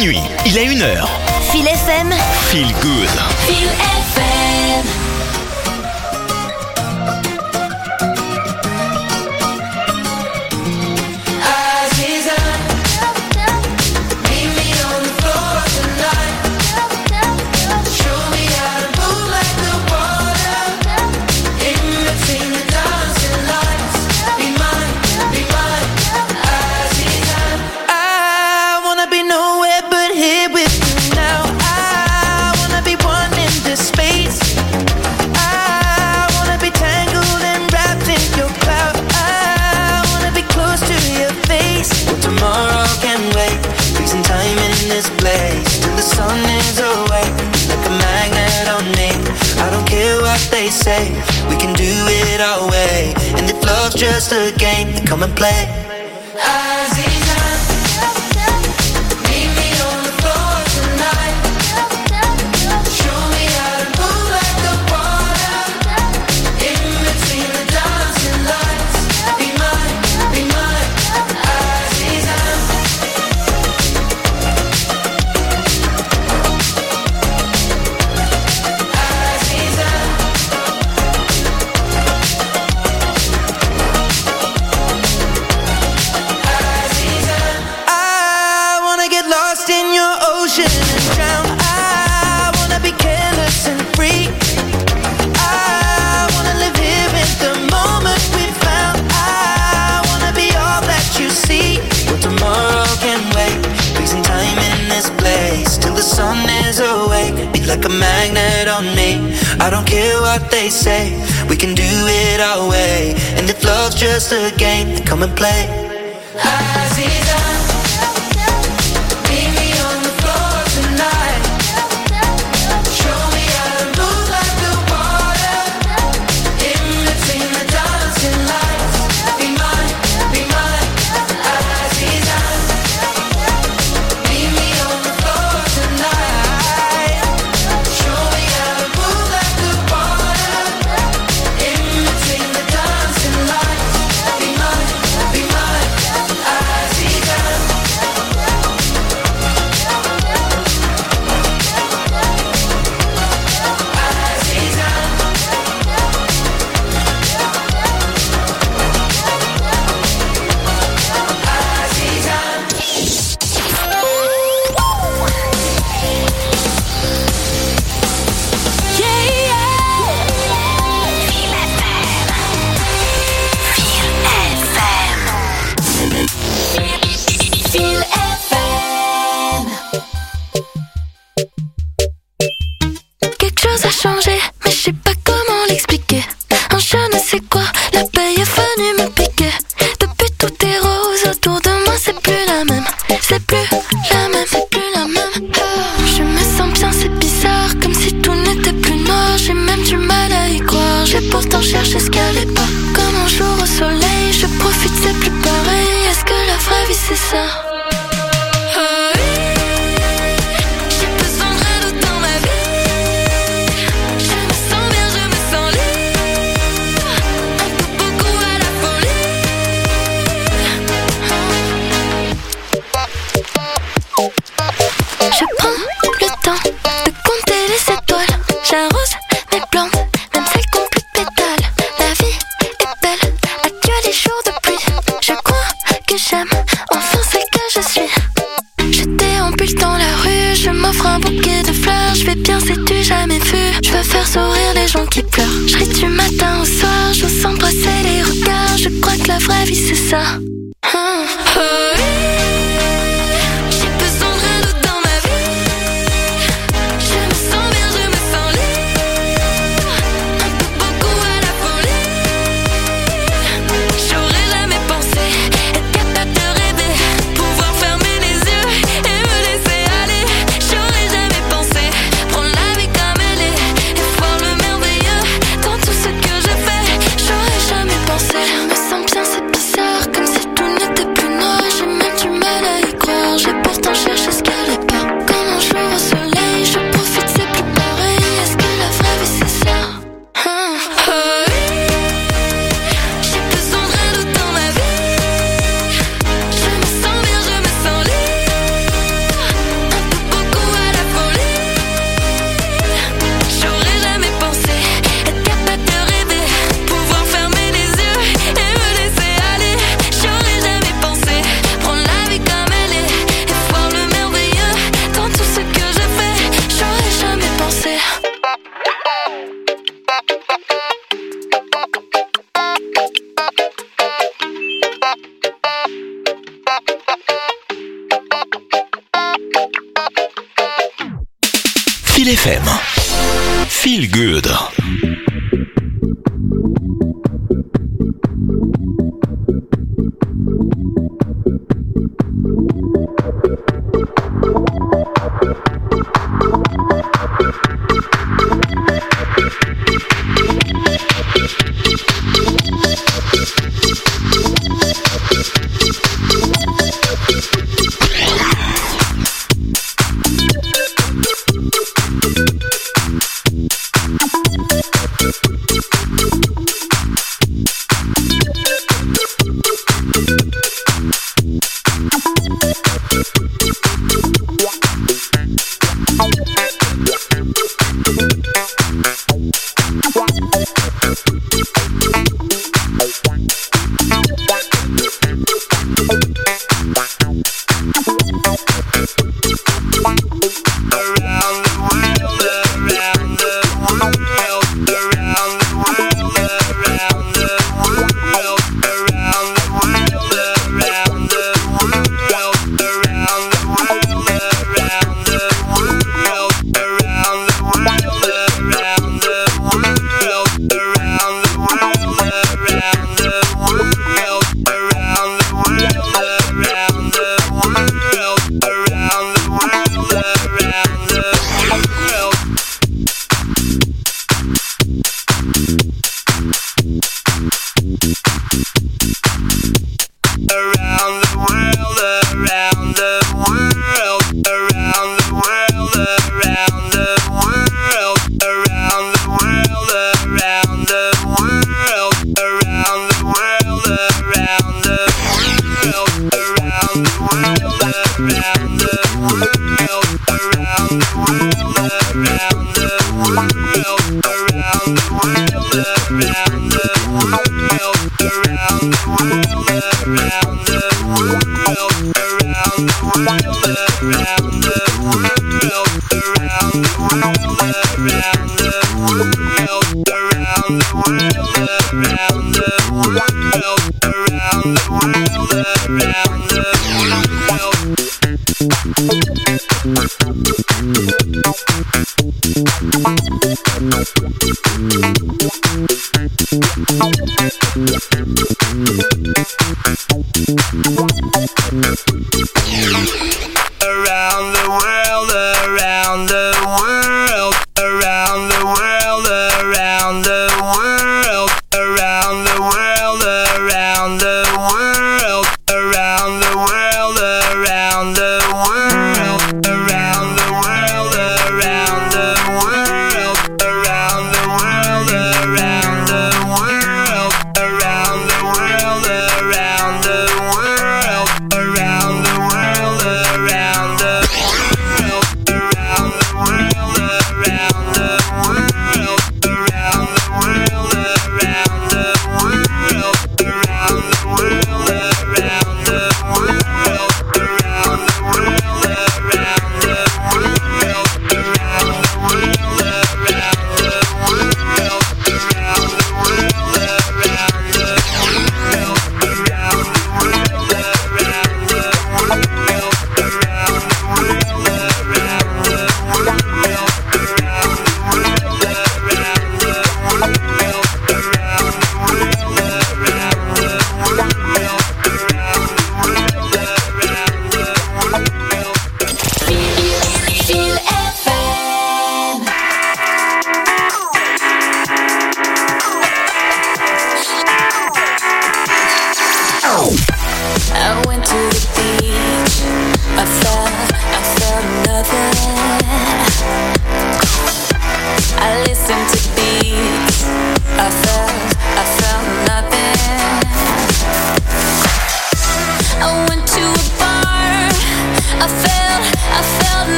Minuit, il est 1h. Feel FM. Feel good. Feel FM. Say we can do it our way, and if love's just a game, then come and play. Like a magnet on me. I don't care what they say, we can do it our way, and if love's just a game, then come and play. Comme si Feel FM. Feel good.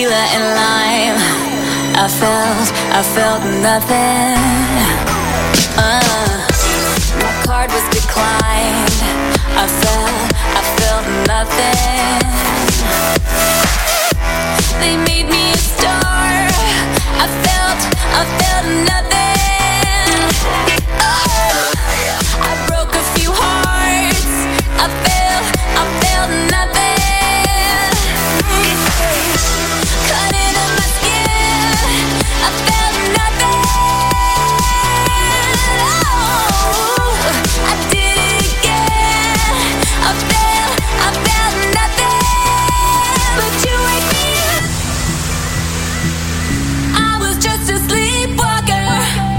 tequila and lime. I felt nothing. My card was declined. I felt nothing. They made me a star. I felt nothing. Oh, I broke a few hearts. I felt nothing. Cut into my skin. I felt nothing. Oh, I did it again. I felt nothing. But you wake me up. I was just a sleepwalker.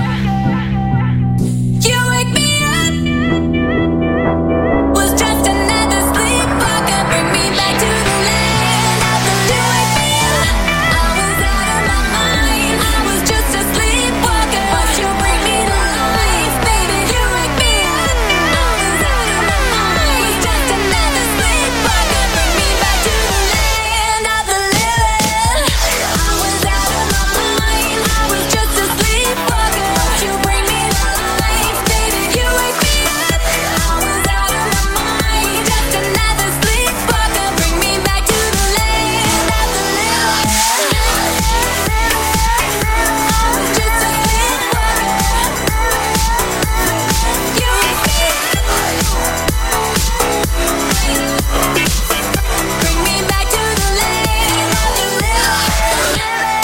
You wake me up. Was just another sleepwalker. Bring me back to the land of the living. You wake me up. I was out of my mind. I was just a sleepwalker. But you bring me to life, baby. You wake me up. I was out of my mind. Was just another sleepwalker. Bring me back to the land of the living. I was out of my mind. I was just a sleepwalker. But you bring me to life, baby. You wake me up. I was out of my mind. Just another sleepwalker. Bring me back to the land of the living. I was just a sleepwalker. You wake me up. Bring me back to the land of the living.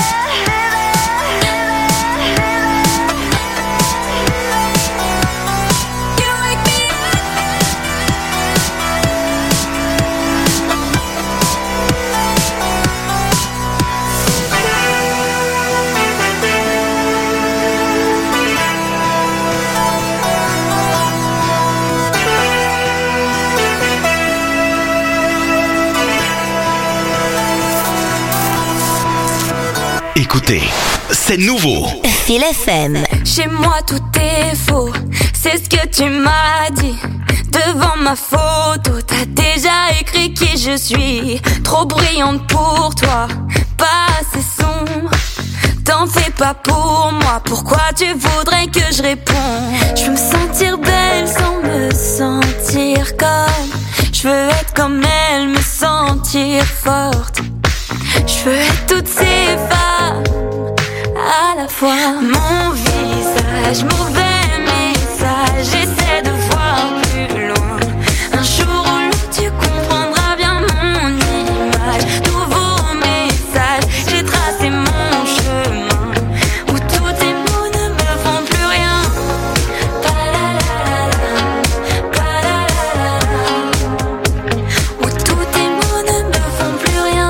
You wake me Écoutez, c'est nouveau. Feel FM. Chez moi tout est faux, c'est ce que tu m'as dit. Devant ma photo, t'as déjà écrit qui je suis. Trop brillante pour toi, pas assez sombre. T'en fais pas pour moi, pourquoi tu voudrais que je réponde? Je veux me sentir belle sans me sentir comme. Je veux être comme elle, me sentir forte. Je veux être toutes ces femmes à la fois. Mon visage, mauvais message, j'essaie de voir plus loin. Un jour ou l'autre tu comprendras bien mon image. Nouveau message, j'ai tracé mon chemin où tous tes mots ne me font plus rien. Où tous tes mots ne me font plus rien.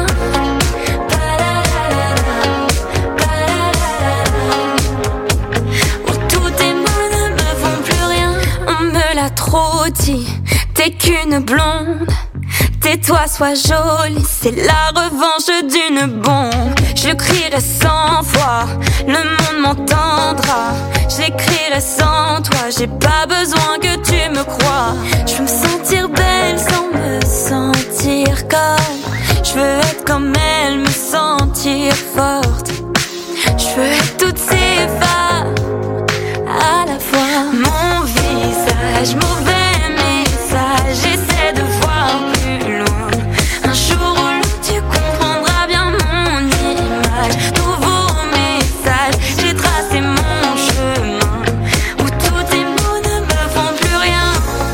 Où tous tes mots ne me font plus rien. On me l'a trop dit, t'es qu'une blonde. Tais-toi, sois jolie, c'est la revanche d'une bombe. Je crierai 100 fois, le monde m'entendra. J'écrirai sans toi, j'ai pas besoin que tu me crois. Je veux me sentir belle sans me sentir comme. Je veux être comme elle, me sentir forte. Je veux être toutes ces femmes à la fois. Mon visage, mauvais message, j'essaie de voir plus loin. Un jour ou l'autre tu comprendras bien mon image. Nouveau message, j'ai tracé mon chemin où tous tes mots ne me font plus rien.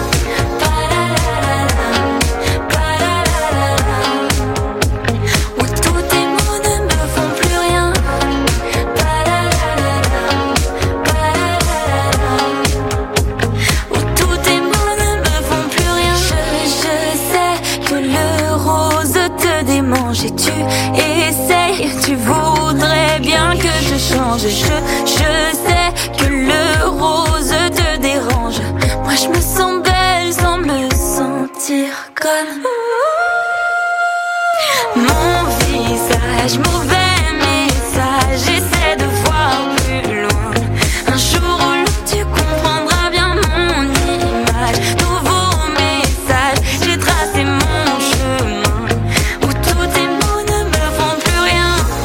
Où tous tes mots ne me font plus rien. Où tous tes mots ne me font plus rien. Je sais que le rose te démange et tu essayes, tu voudrais bien que je change. Je sais que le rose te dérange. Moi je me sens belle sans me sentir comme. Mon visage, mauvais message, j'essaie de voir plus loin. Un jour ou l'autre tu comprendras bien mon image. Nouveau message, j'ai tracé mon chemin où tous tes mots ne me font plus rien.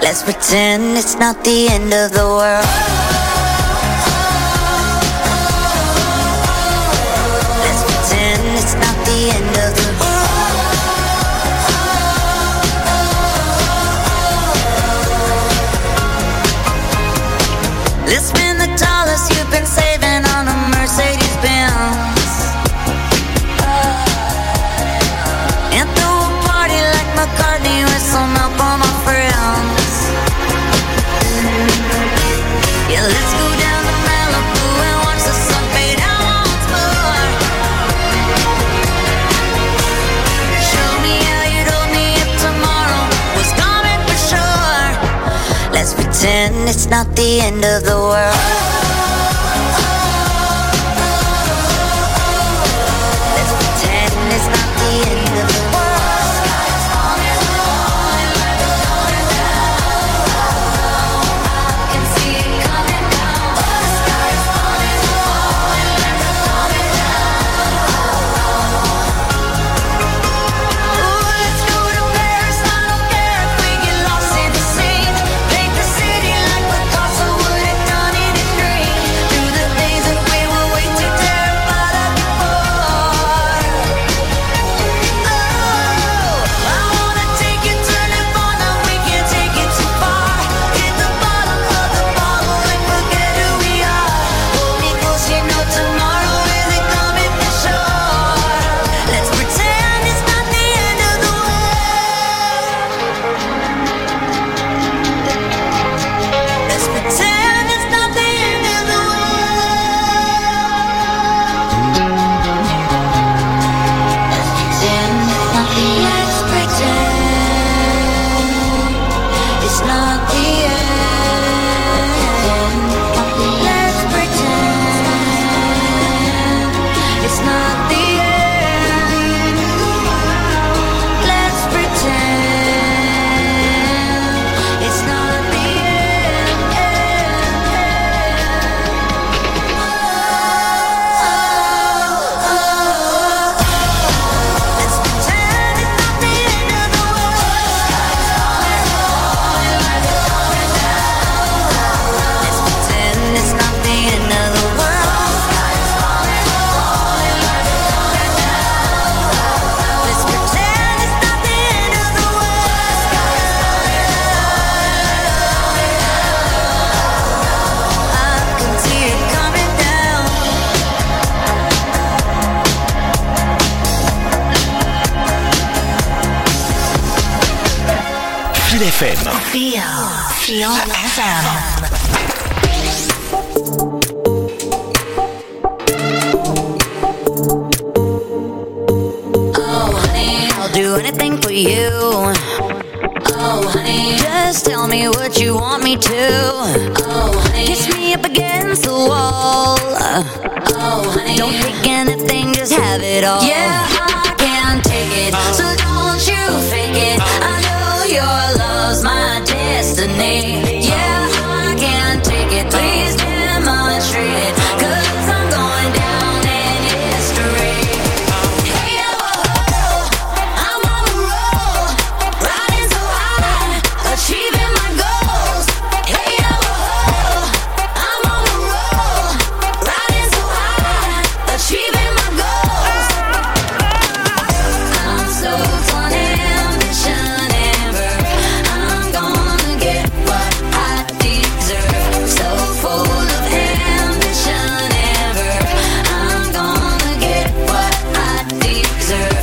Let's pretend it's not the end of the world. Let's pretend it's not the end of the world. Let's spend the dollars you've been saving on a Mercedes-Benz and throw a party like McCartney with some help from my friends. Yeah, let's go down to Malibu and watch the sun fade out once more. Show me how you told me if tomorrow was coming for sure. Let's pretend it's not the end of the world. Let's pretend it's not the end of the world. Feel FM. Oh, honey, I'll do anything for you. Oh, honey, just tell me what you want me to. Oh, honey, kiss me up against the wall. Oh, honey, don't pick anything, just have it all. Yeah, I can't take it, so don't you fake it. I know your love's my destiny. Yeah, I can't take it, please demonstrate it, 'cause I'm going down in history. Hey, oh, I'm on the roll, riding so high, achieving my goals. Hey, oh, I'm on the roll, riding so high, achieving my goals. I'm so full of ambition and verve. I'm gonna get what I deserve. So full of ambition and verve. I'm gonna get what I deserve.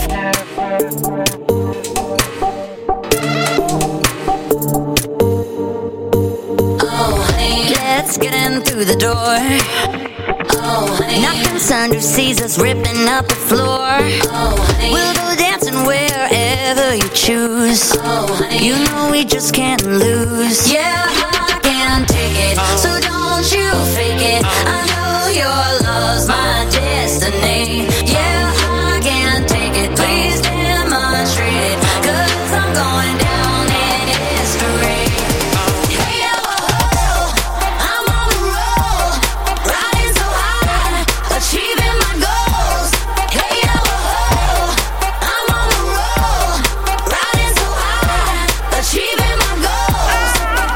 Oh, honey, let's get in through the door. Oh, honey, not concerned who sees us ripping up the floor. Oh, honey, we'll go dancing wherever you choose. Oh, honey, you know we just can't lose. Yeah, I can't take it, so don't you fake it. I know your love's my destiny. Yeah, I can't take it, please demonstrate it, 'cause I'm going down in history. Hey, oh, I'm on the roll, riding so high, achieving my goals. Hey, oh, I'm on the roll, riding so high, achieving my goals.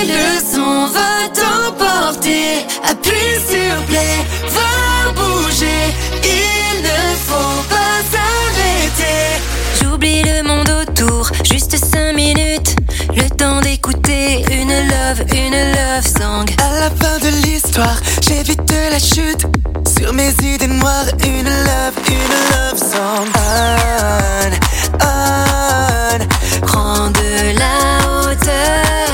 Et le son va t'emporter. Appuie sur play, va bouger. Il ne faut pas s'arrêter. J'oublie le monde autour, juste 5 minutes. Le temps d'écouter une love song. À la fin de l'histoire, j'évite la chute. Sur mes idées noires, une love song. On, Prends de la hauteur.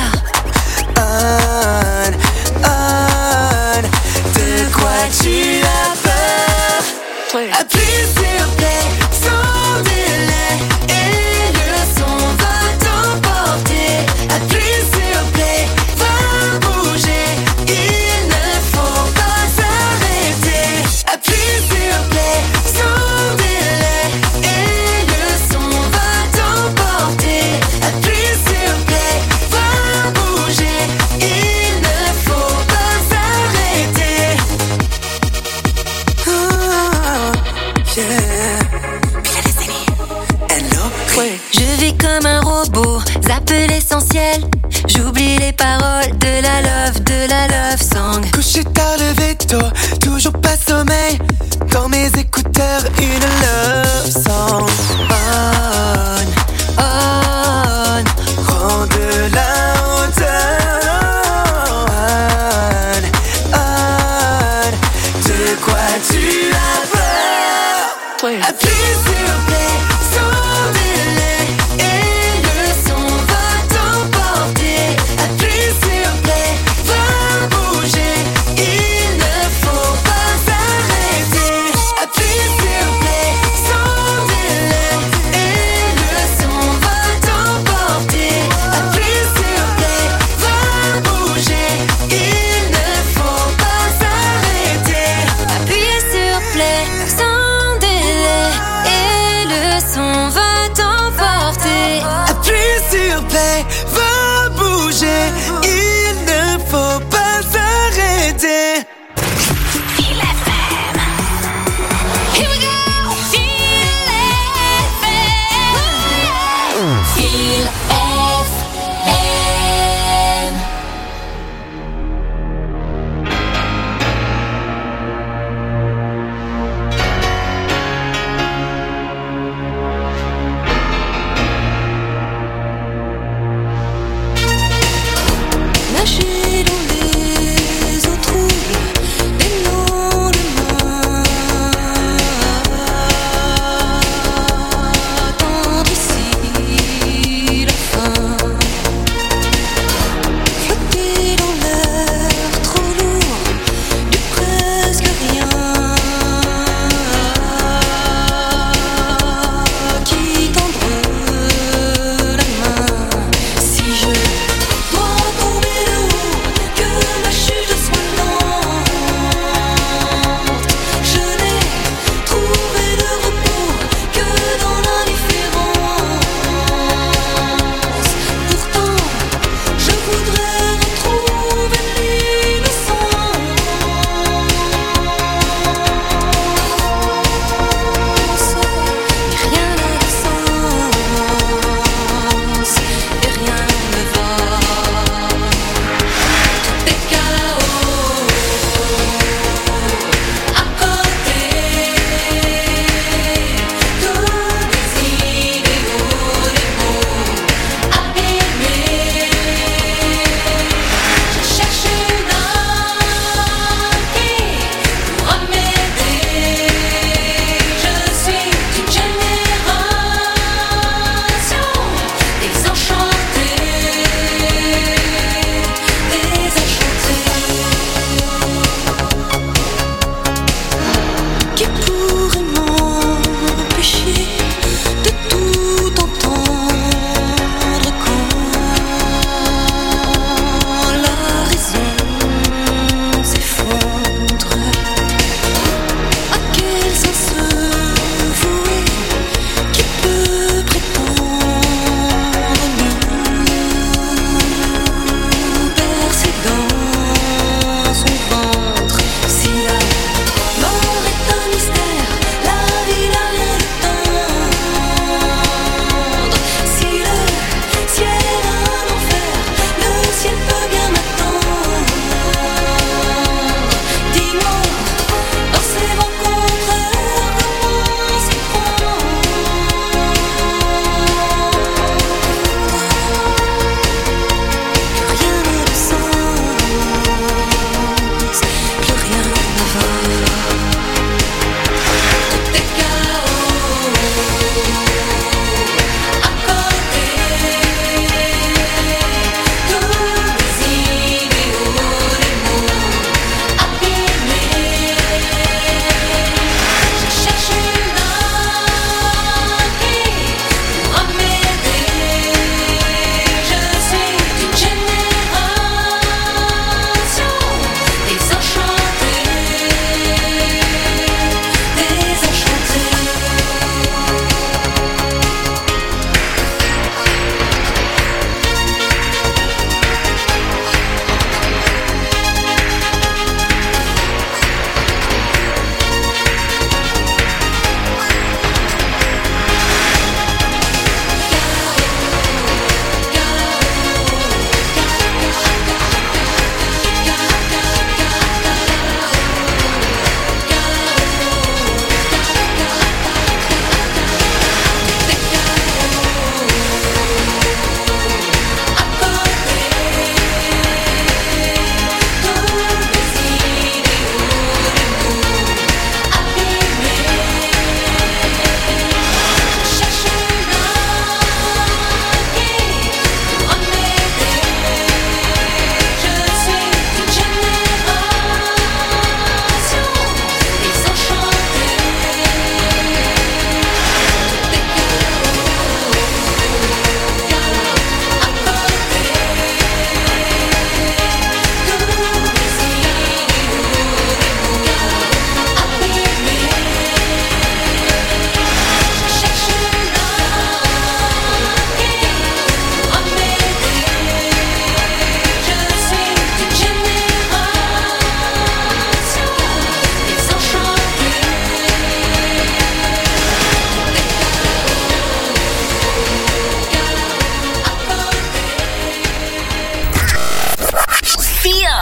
on, de quoi tu as peur? Appuie sur play, sans délai. Et le son va t'emporter. Appuie sur play, va bouger. Il ne faut pas s'arrêter. Appuie sur play, sans délai. Et le son va t'emporter. Appuie sur play, va bouger. Il ne faut pas s'arrêter. Je vis comme un robot, zappe l'essentiel. J'oublie les paroles de la love song. Couché tard, levé tôt, toujours pas sommeil. Dans mes écouteurs, une love song. On, prends de la hauteur. On, de quoi tu as peur? Appuie sur play, sans délai. Et le son va t'emporter. Appuie sur play.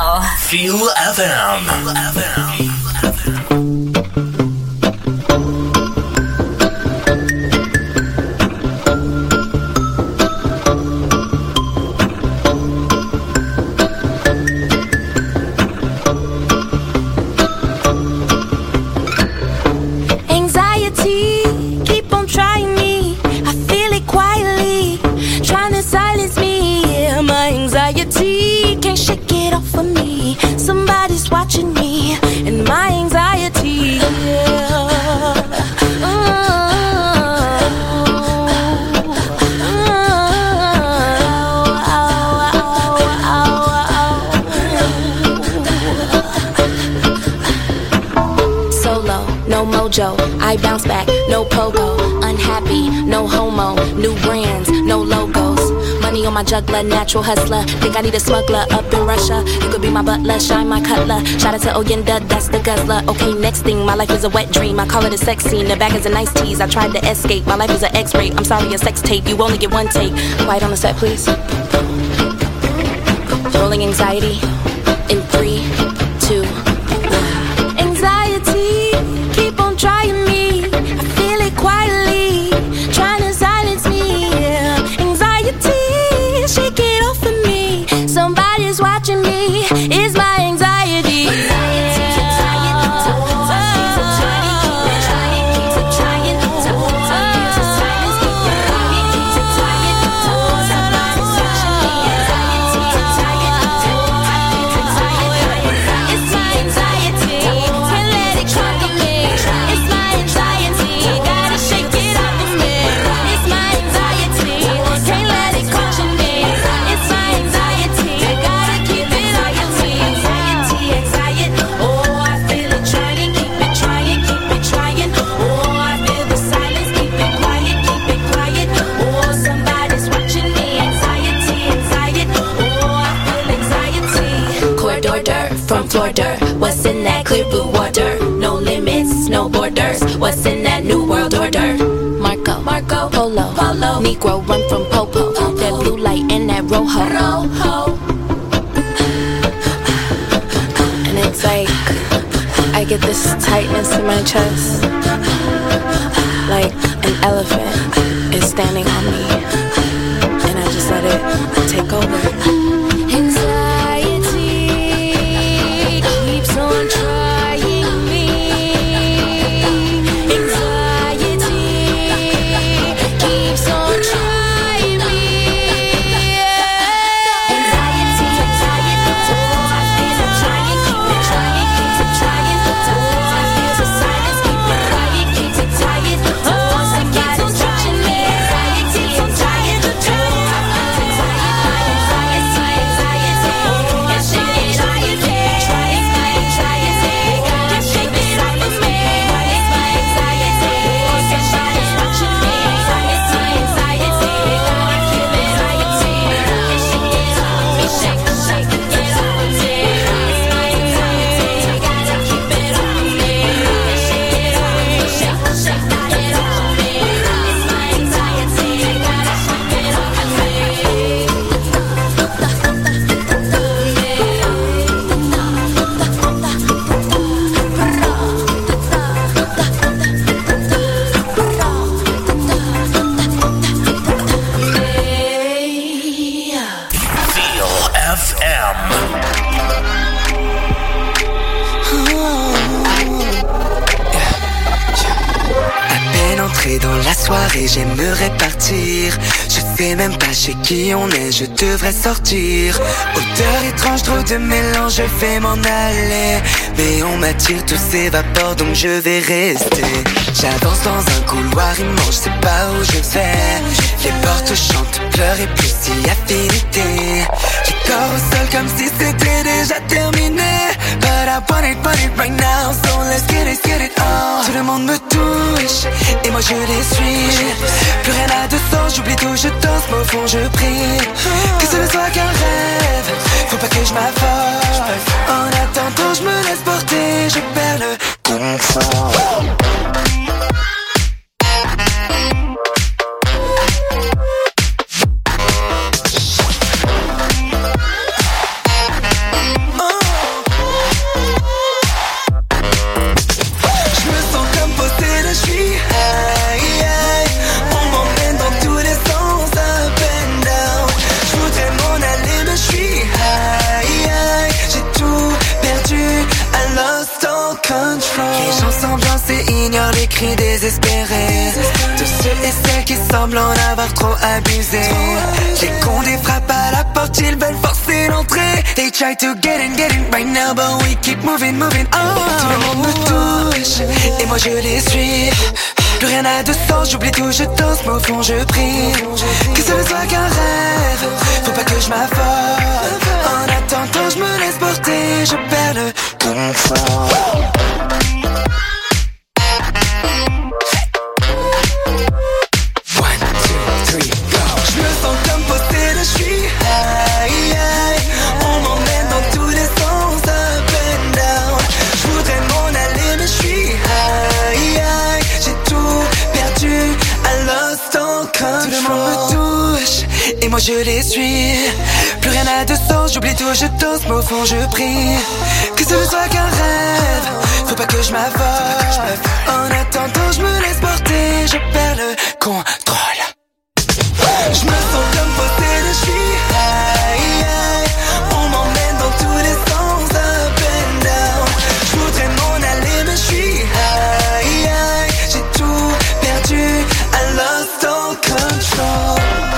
Feel FM. Can't shake it off of me. Somebody's watching me and my anxiety. Solo, no mojo. I bounce back, no pogo. Unhappy, no homo. New brands, no logos. Money on my juggler, natural hustler. Think I need a smuggler up in Russia. You could be my butler, shine my cutler. Shout out to Oyenda, that's the guzzler. Okay, next thing, my life is a wet dream. I call it a sex scene, the bag is a nice tease. I tried to escape, my life is an X-ray. I'm sorry, a sex tape, you only get one take. Quiet on the set, please. Rolling anxiety in 3, 2, 1. Anxiety, keep on trying me. I feel it quietly, trying to silence me. Anxiety, shake it off of me. Somebody's watching me. It's my anxiety. What's in that clear blue water? No limits, no borders. What's in that new world order? Marco, Polo, Negro run from Popo. That blue light and that rojo. And it's like I get this tightness in my chest, like an elephant is standing on me, and I just let it take over. J'aimerais partir. Je sais même pas chez qui on est. Je devrais sortir. Odeur étrange, trop de mélange. Je vais m'en aller, mais on m'attire, tout s'évapore, donc je vais rester. J'avance dans un couloir immense. Je sais pas où je vais. Les portes chantent, pleurent et plus si affinité. Les corps au sol comme si c'était déjà terminé. But I want it right now. So let's get it on. Tout le monde me touche et moi je les suis. Plus rien n'a de sens, j'oublie tout, je danse, mais au fond je prie que ce ne soit qu'un rêve, faut pas que je m'affole. En attendant je me laisse porter, je perds le contrôle. Oh. cris désespérés de ceux et celles qui semblent en avoir trop abusé. Les condés frappent à la porte, ils veulent forcer l'entrée. They try to get in right now, but we keep moving, moving on. Tout le monde me touche, et moi je les suis. Plus rien n'a de sens, j'oublie tout, je danse, mais au fond je prie que ce ne soit qu'un rêve, faut pas que je m'affole. En attendant je me laisse porter, je perds le contrôle. Et moi je les suis. Plus rien n'a de sens, j'oublie tout, je danse, mais au fond je prie que ce ne soit qu'un rêve, faut pas que je m'affole. En attendant je me laisse porter, je perds le contrôle. Je me sens comme possédé, je suis high. On m'emmène dans tous les sens, up and down. Je voudrais m'en aller, mais je suis high. J'ai tout perdu, I lost all control.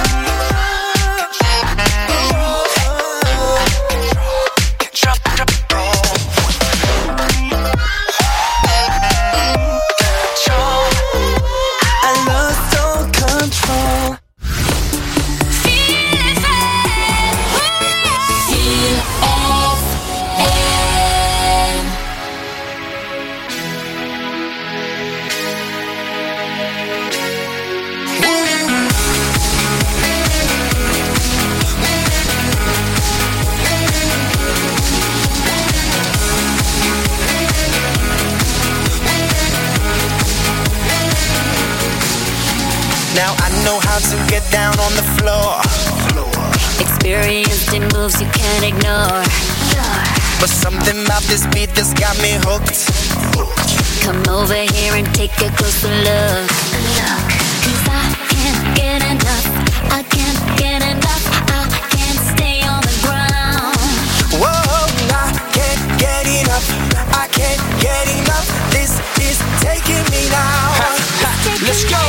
Now I know how to get down on the floor. Experienced in moves you can't ignore. But something about this beat that's got me hooked. Come over here and take a closer look. Cause I can't get enough. I can't get enough. I can't stay on the ground. Whoa, I can't get enough. I can't get enough. This is taking me now. Let's go.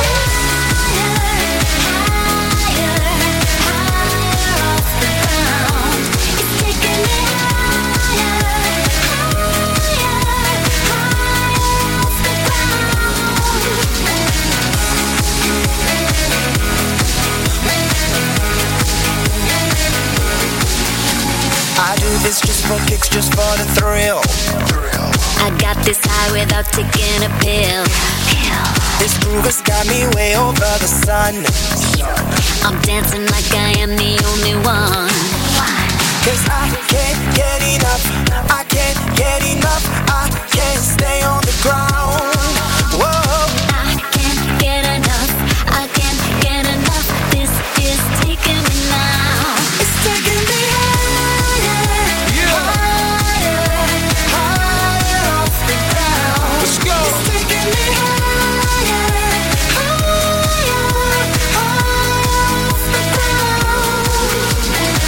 I do this just for kicks, just for the thrill. I got this high without taking a pill. This groove has got me way over the sun. I'm dancing like I am the only one. Cause I can't get enough. I can't get enough. I can't stay on the ground. Whoa. I can't get enough. I can't get enough. This is taking me now. It's taking me higher, higher, higher off the ground. Let's go. It's taking me higher, higher, higher off the ground.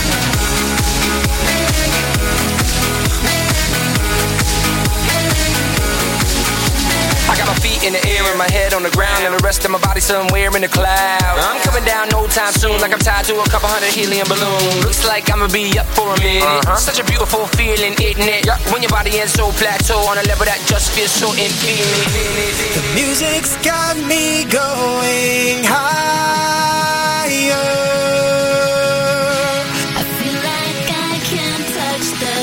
I got my feet in the air and my head on the ground, and the rest of my body somewhere in the clouds. I'm coming down no time soon, like I'm tied to a couple hundred helium balloons. Looks like I'ma be up for a minute. Such a beautiful feeling, isn't it? When your body is so plateau on a level that just feels so infinite. The music's got me going higher. I feel like I can touch the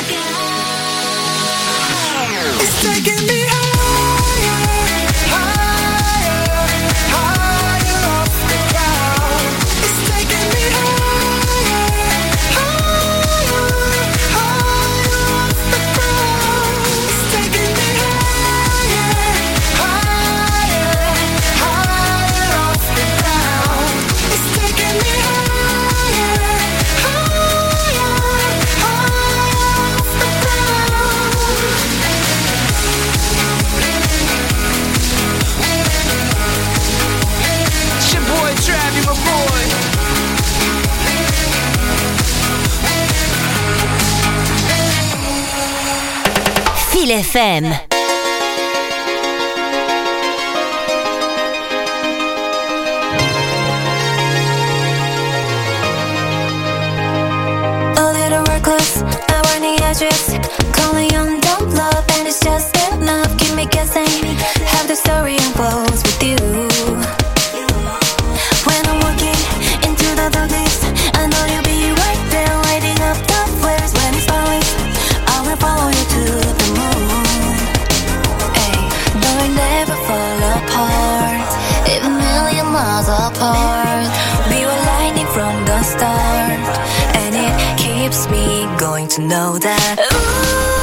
sky. It's taking me higher, higher, higher off the ground. It's taking me higher, higher, higher off the ground. It's taking me higher, higher, higher off the ground. It's taking me higher, higher, higher off the ground. It's your boy Travis, my boy. Feel FM. find the address, calling on dumb love, and it's just enough. Keep me guessing, have the story unfolds with you. When I'm walking into the darkness, I know you'll be right there, lighting up the flares. When it's falling, I will follow you to the moon. Hey, though I never fall apart, even million miles apart, we were lightning from the start, and it keeps me going to know that. Ooh,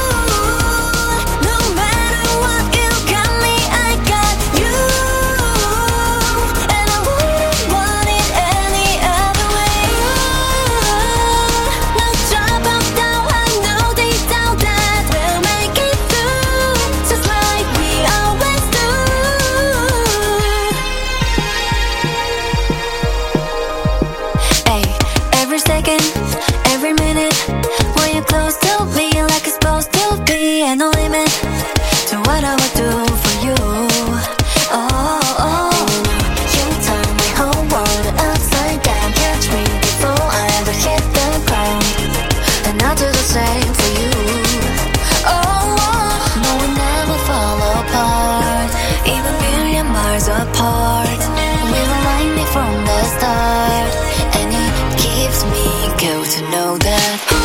apart, we were lightning from the start, and it gives me go to know that. Ooh,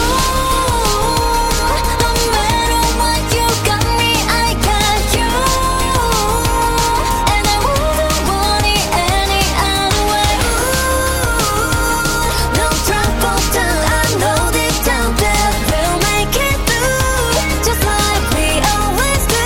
no matter what, you got me, I got you, and I wouldn't want it any other way. Ooh, no trouble till I know deep down that we'll make it through, just like we always do.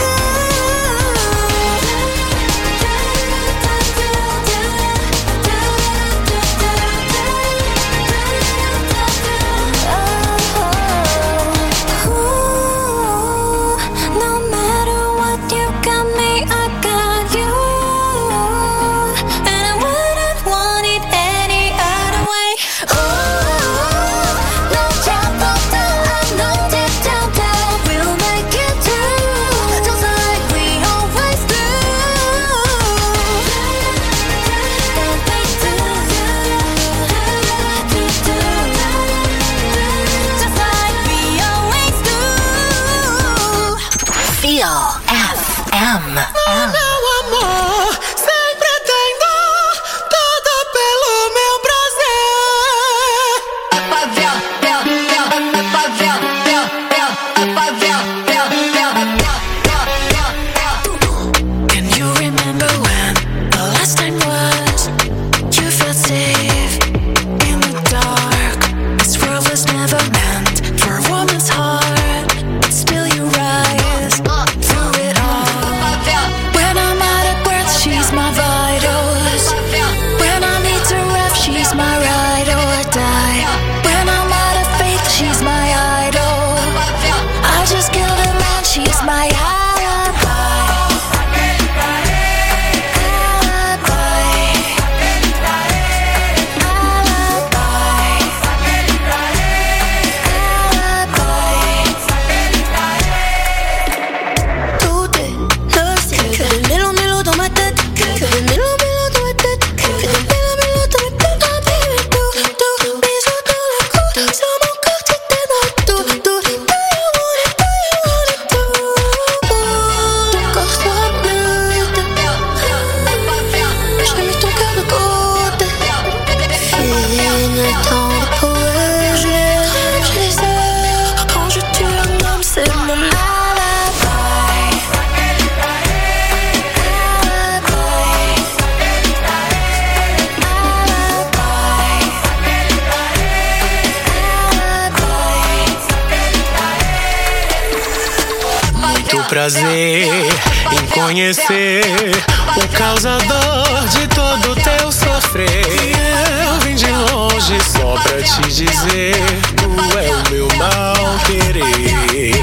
Prazer em conhecer o causador de todo teu sofrer. Eu vim de longe só pra te dizer, tu é o meu mal querer.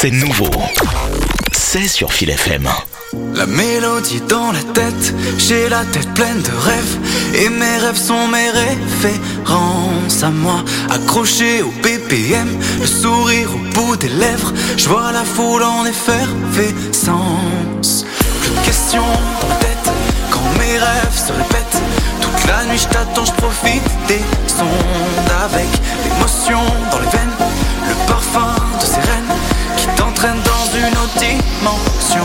c'est nouveau. C'est sur Fil FM. La mélodie dans la tête, j'ai la tête pleine de rêves. Et mes rêves sont mes références à moi. Accroché au BPM, le sourire au bout des lèvres. Je vois la foule en effervescence. Plus de questions dans ma tête, quand mes rêves se répètent. Toute la nuit je t'attends, je profite des ondes. Avec l'émotion dans les veines, le parfum de ces reines qui t'entraînent dans une autre dimension.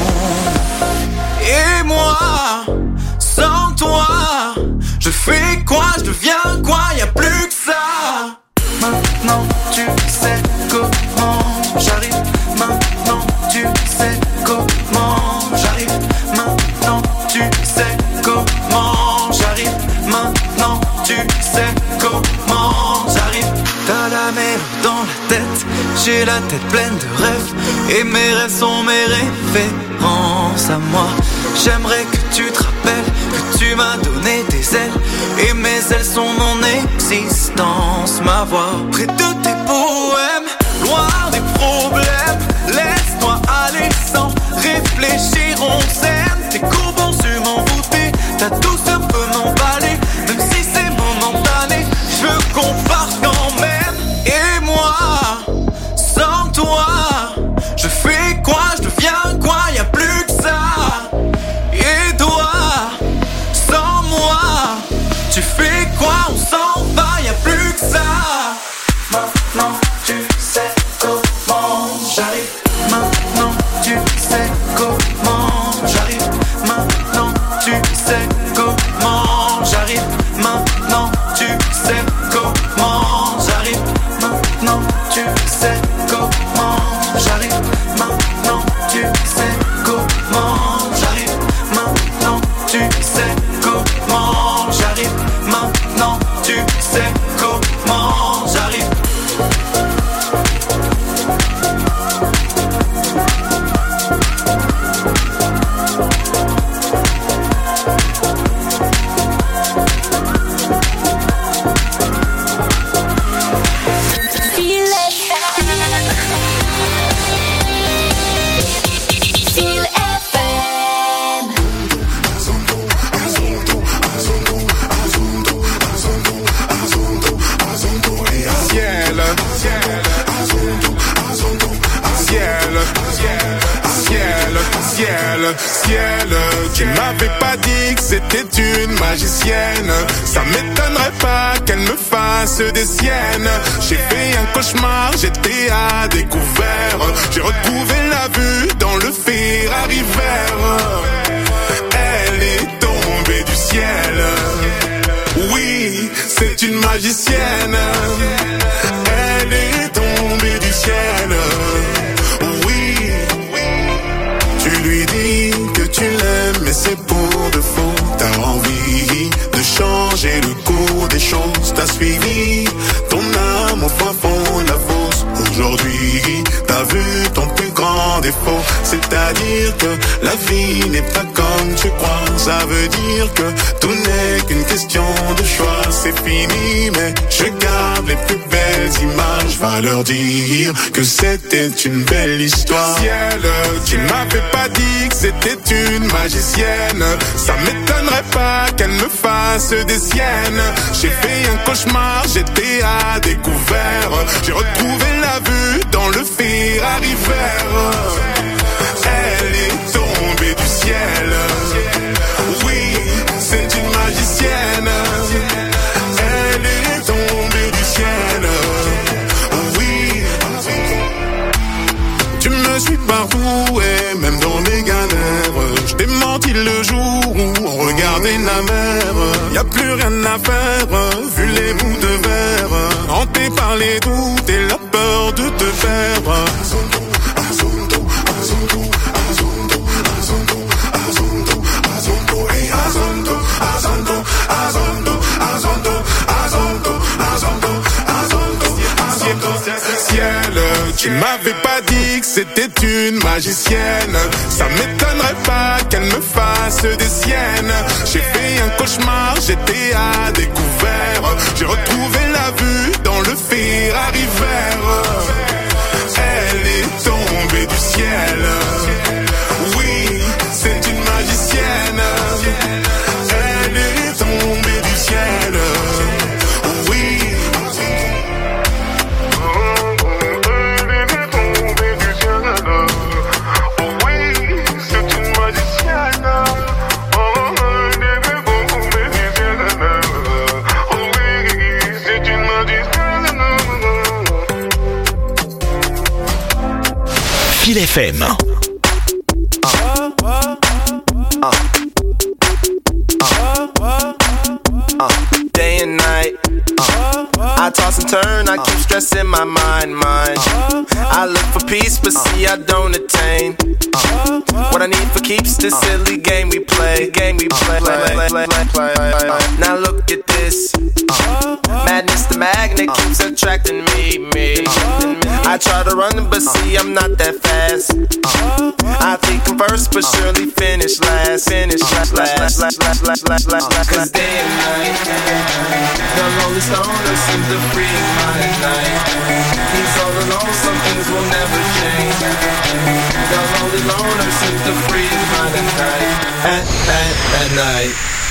Et moi, sans toi, je fais quoi, je deviens quoi, y'a plus que ça. Maintenant tu sais comment j'arrive. Maintenant tu sais comment j'arrive. Maintenant tu sais comment j'arrive. Maintenant tu sais comment j'arrive. T'as la mer dans la tête, j'ai la tête pleine de rêves. Et mes rêves sont mes références à moi. J'aimerais que tu te rappelles que tu m'as donné des ailes. Et mes ailes sont mon existence, ma voix. Près de tes poèmes, loin des problèmes. Laisse-moi aller sans réfléchir, on s'aime. Tes coups vont su m'envoûter, ta douceur peut m'emballer. Même si c'est momentané, je veux qu'on parte quand même. Et moi, sans toi, je fais quoi, je deviens quoi, y'a plus que ça. Et toi, sans moi, tu fais quoi, on s'en va, y'a plus que ça. Maintenant tu sais comment j'arrive. Maintenant tu sais comment j'arrive. Maintenant tu sais comment j'arrive. Maintenant tu sais comment j'arrive. Maintenant tu sais comment j'arrive. Maintenant tu sais comment j'arrive. Maintenant tu sais comment j'arrive. Maintenant tu sais comment j'arrive. Ciel, tu m'avais pas dit que c'était une magicienne. Ça m'étonnerait pas qu'elle me fasse des siennes. J'ai fait un cauchemar, j'étais à découvert. J'ai retrouvé la vue dans le Ferrari vert. Elle est tombée du ciel. Oui, c'est une magicienne. Elle est tombée du ciel. Tu lui dis que tu l'aimes, mais c'est pour de faux. T'as envie de changer le cours des choses. T'as suivi ton âme au fin fond de la fosse. Aujourd'hui, t'as vu ton plus grand défaut. C'est-à-dire que la vie n'est pas comme tu crois. Ça veut dire que tout n'est qu'une question de choix. C'est fini, mais je garde les plus belles images. Va leur dire que c'était une belle histoire. Ciel, tu m'avais pas dit que c'était une magicienne. Ça m'étonnerait pas qu'elle me fasse des siennes. J'ai fait un cauchemar, j'étais à découvert. J'ai retrouvé la vue dans le Ferrari vert. Elle est tombée du ciel. Oui, c'est une magicienne. Elle est tombée du ciel. Oui, tu me suis partout et même dans mes galères. Je t'ai menti le jour où on regardait la mer. Y'a plus rien à faire, vu les bouts de verre. Hanté par les doutes et la peur de te perdre. Ciel, tu m'avais pas dit que c'était une magicienne. Ça m'étonnerait pas qu'elle me fasse des siennes. J'ai fait un cauchemar, j'étais à découvert. J'ai retrouvé la vue dans le Ferrari vert. Elle est tombée du FM. Day and night, I toss and turn, I keep stressing my mind. I look for peace, but see I don't attain. What I need for keeps this silly game we play. Now look at this, madness, the magnet keeps attracting me. I try to run, but see I'm not that fast. I think I'm first, but surely finish last. Cause day and night, the lonely stoner seems to free his mind at night. He's all alone, some things will never change. The lonely loner seems to free his mind at night. At night.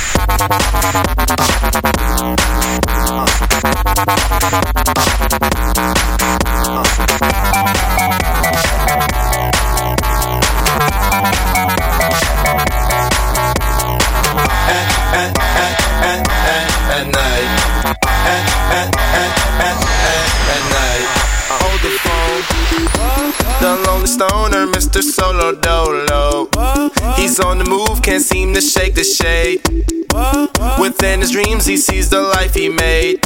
At night. Hold the phone. The lonely stoner, Mr. Solo Dolo. He's on the move, can't seem to shake the shade. Within his dreams, he sees the life he made.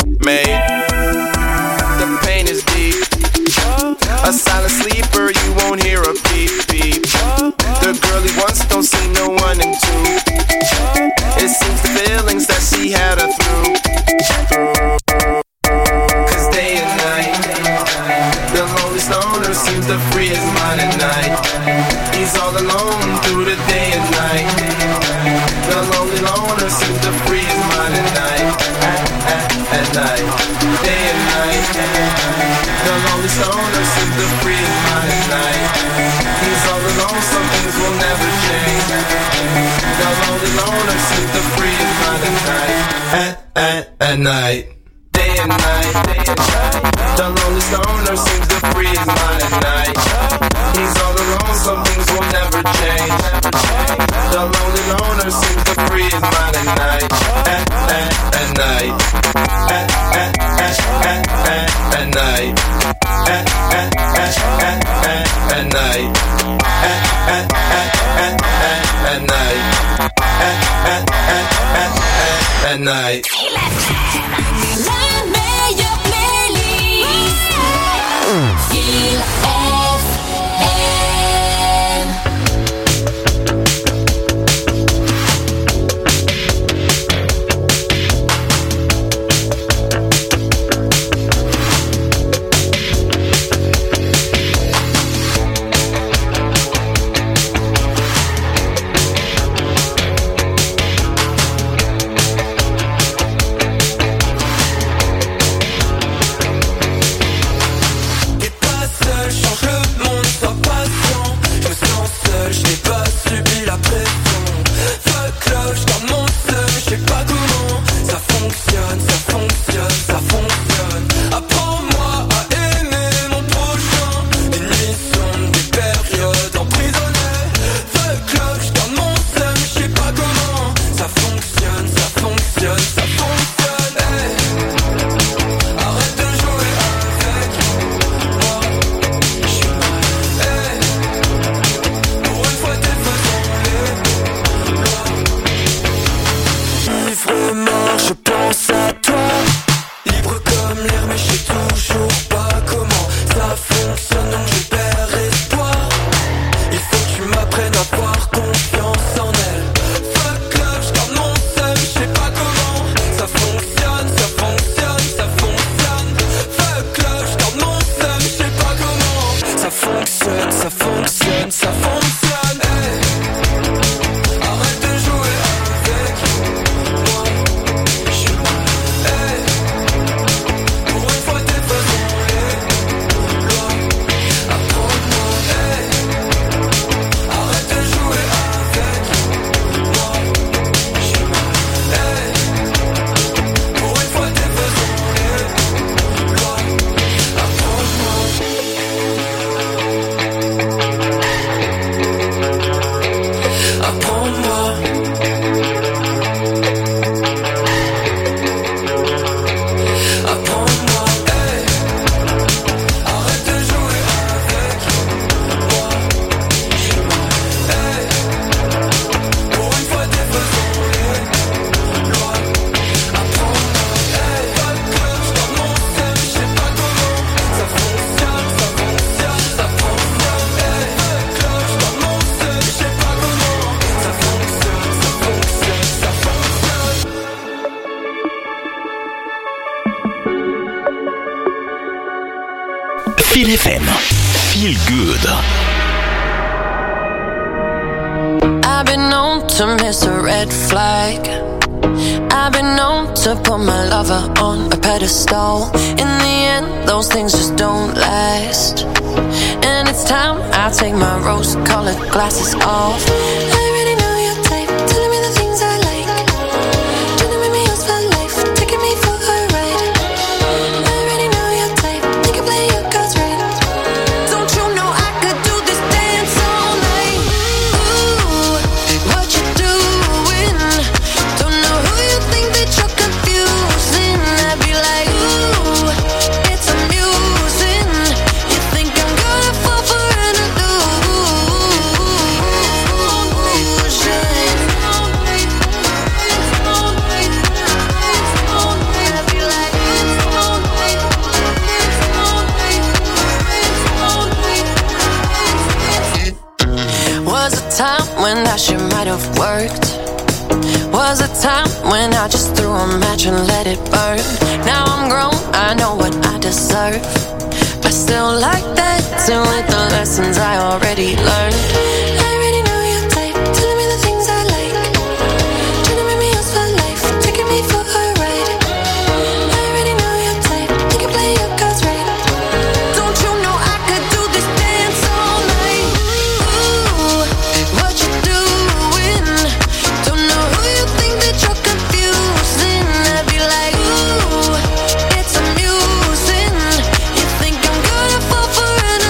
The pain is deep. A silent sleeper, you won't hear a beep beep. The girl he wants don't see no one in two. It seems the feelings that she had her through. Cause day and night, the lonely stoner seems to free his mind at night. He's all alone through the day and night. The lonely loner seems to free his mind at night. At night, day and night. The lonely stoner seems to free his mind at night. He's all alone, some things will never change. The lonely loner seems to free his mind at night. At night, day and night. The lonely stoner seems to free his mind at night. He's all alone, some things will never change. The lonely loner seems to free his mind at night. At night. At night. At night. At night. La meilleure playlist. Feel It does search Feel FM. Feel good. I've been known to miss a red flag. I've been known to put my lover on a pedestal. In the end, those things just don't last. And it's time I take my rose-colored glasses off. I already know your type, telling me the things I like. Trying to make me yours for life, taking me for a ride. I already know your type, think you play your cards right. Don't you know I could do this dance all night? Ooh, what you doing? Don't know who you think that you're confusing. I'd be like, ooh, it's amusing. You think I'm gonna fall for an illusion? I'd be like, was a time when that shit might have worked. Was a time when I just threw a match and let it burn. Now I'm grown, I know what I deserve. I still like that, too, with the lessons I already learned. I already know your type, telling me the things I like. Trying to make me yours for life, taking me for a ride. I already know your type, think you play your cards right. Don't you know I could do this dance all night? Ooh, what you doing? Don't know who you think that you're confusing. I'd be like, ooh, it's amusing. You think I'm gonna fall for an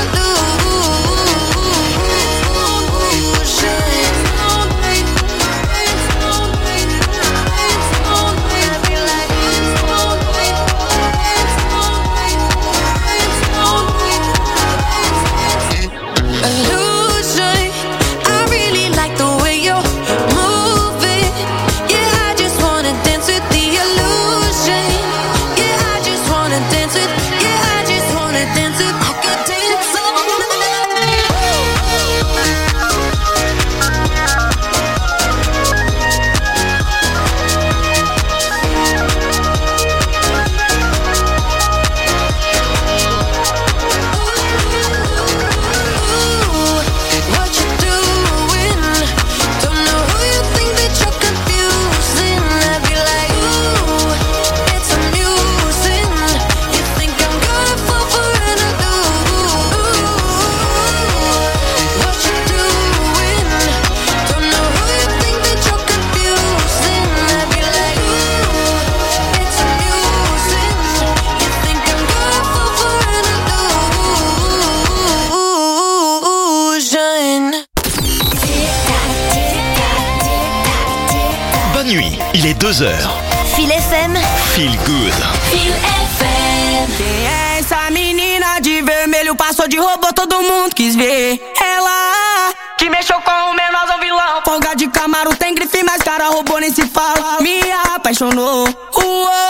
illusion. I really like the way you're moving. Yeah, I just wanna dance with the illusion. Yeah, I just wanna dance with. Yeah, I just wanna dance with. I could dance all what you doing? Don't know who you think that you're confusing. I'd be like, ooh, it's amusing. You think I'm gonna fall for an illusion? What you doing? Don't know who you think that you're confusing. I'd be like, ooh, it's amusing. You think I'm gonna fall for an illusion? Bonne nuit, il est 2h. Feel FM. Feel good. Feel FM. Quem é essa menina de vermelho? Passou de robô, todo mundo quis ver. Ela que mexeu com o menorzão vilão. Folga de Camaro, tem grife, mas cara robô nem se fala. Me apaixonou. Uou.